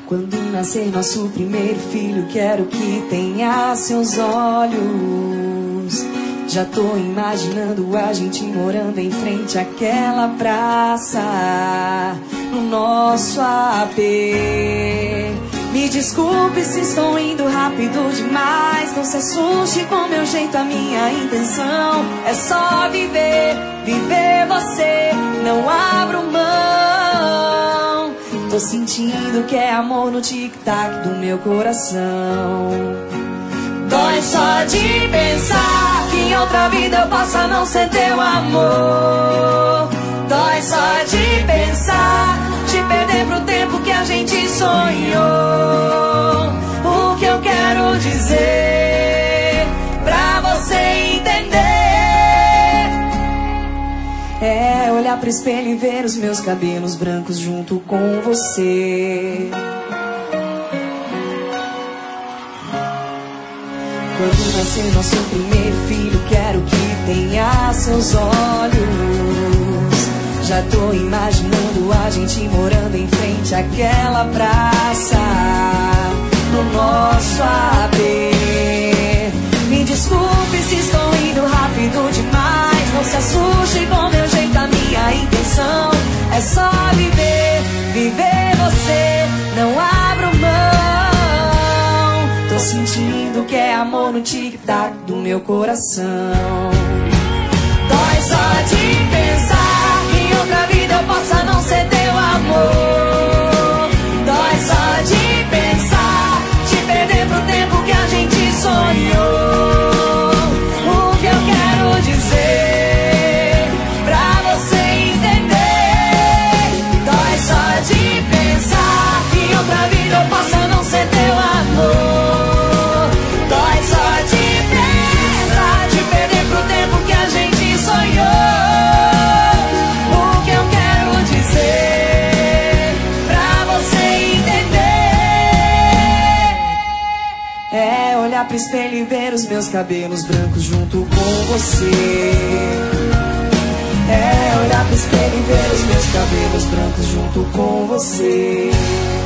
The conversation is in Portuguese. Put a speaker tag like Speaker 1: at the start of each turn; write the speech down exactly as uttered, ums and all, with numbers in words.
Speaker 1: Quando nascer nosso primeiro filho, quero que tenha seus olhos. Já tô imaginando a gente morando em frente àquela praça, no nosso A P. Me desculpe se estou indo rápido demais. Não se assuste com meu jeito, a minha intenção é só viver, viver você, não abro mão. Tô sentindo que é amor no tic-tac do meu coração. Dói só de pensar que em outra vida eu possa não ser teu amor. Dói só de pensar, de perder pro tempo que a gente sonhou. O que eu quero dizer pra você entender é olhar pro espelho e ver os meus cabelos brancos junto com você. Quando nascer nosso primeiro filho, quero que tenha seus olhos. Já tô imaginando a gente morando em frente àquela praça, no nosso A P. Me desculpe se estou indo rápido demais. Não se assuste com meu jeito, a minha intenção é só viver, viver você, não abro mão. Tô sentindo que é amor no tic-tac do meu coração. Dói só de pensar que em outra vida eu possa não ser teu amor. Dói só de pensar, de perder pro tempo que a gente sonhou. O que eu quero dizer pra você entender. Dói só de pensar que em outra vida eu possa não ser teu amor. Olhar pro espelho e ver os meus cabelos brancos junto com você. É olhar pro espelho e ver os meus cabelos brancos junto com você.